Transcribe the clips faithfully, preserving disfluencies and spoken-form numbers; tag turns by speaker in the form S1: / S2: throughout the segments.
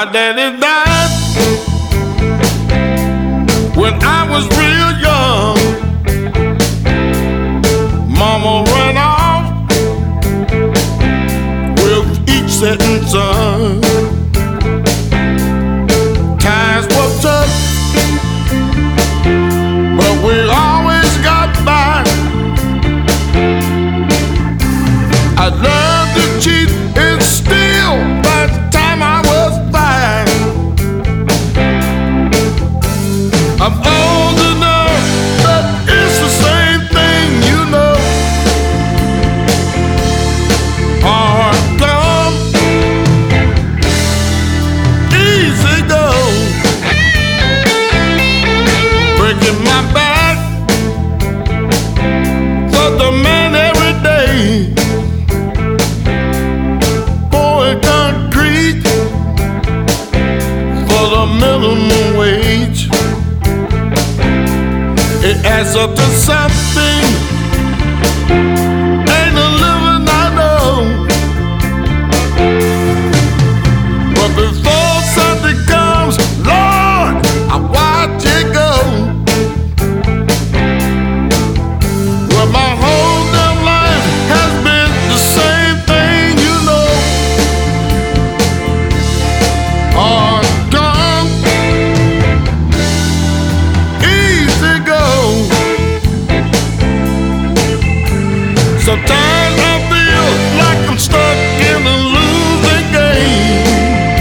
S1: daddy died when I was real young. Mama ran off with each setting sun. Times were tough, but we always got by. I learned to cheat and steal by the time I was five. I'm old enough, but it's the same thing, you know. Hard come, easy go. Breaking my back for the man every day. Pouring concrete for the minimum wage. It adds up to something. Ain't a living I know. But before something comes, Lord, I watch it go. Well, my whole damn life has been the same thing, you know. Hard come, easy go. Sometimes I feel like I'm stuck in a losing game,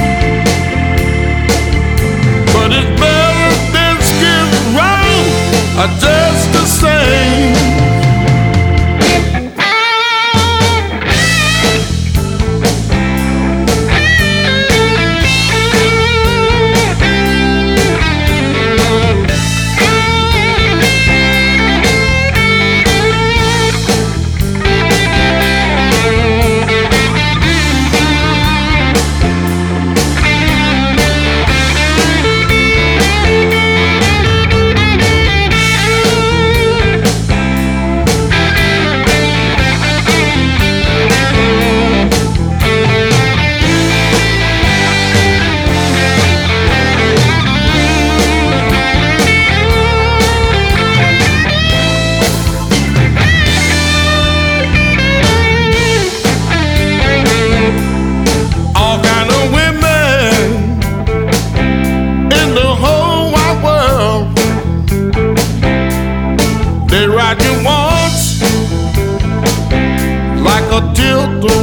S1: but it's better than skid row, or just the same. All kind of women in the whole wide world. They ride you once like a tilt